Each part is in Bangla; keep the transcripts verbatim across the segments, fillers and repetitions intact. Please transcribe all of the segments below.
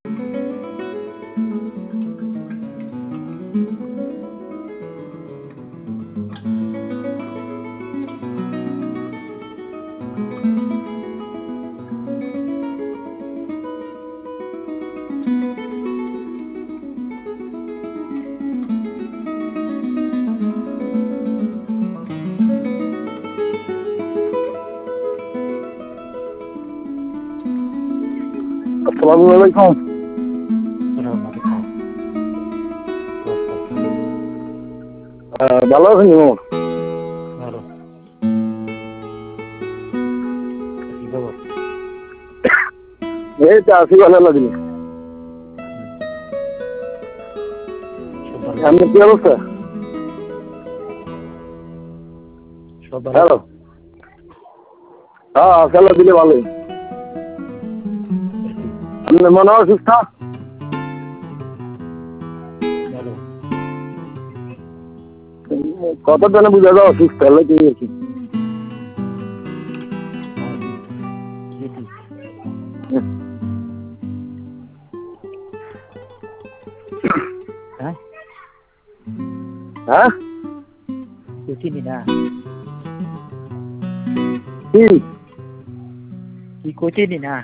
আসসালামু আলাইকুম। ভালো আছেন? এই তো আছি ভালো লাগলো। আপনার কি অবস্থা? হ্যালো, হ্যাঁ খেলা দিলে ভালোই। আপনার মনে হয় অসুস্থ? কত জনে বুঝা যায় অসুস্থ হলে কি হয়েছে? হ্যাঁ চিনি না কি কি কোচিনি না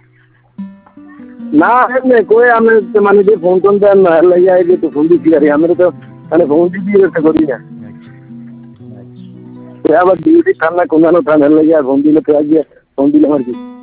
না এমনি কই আমি মানে যে ফোন টোন দেন না লাগিয়ে আই যে তো ফোন দিচ্ছি আর আমি তো মানে ফোন দিয়ে ব্যবসা করি না। আবার ডিউটি ঠান্ডা কোনো ঠান্ডা লাগিয়ে আর ফোন দিলে তো আজকে ফোন দিলাম আর কি।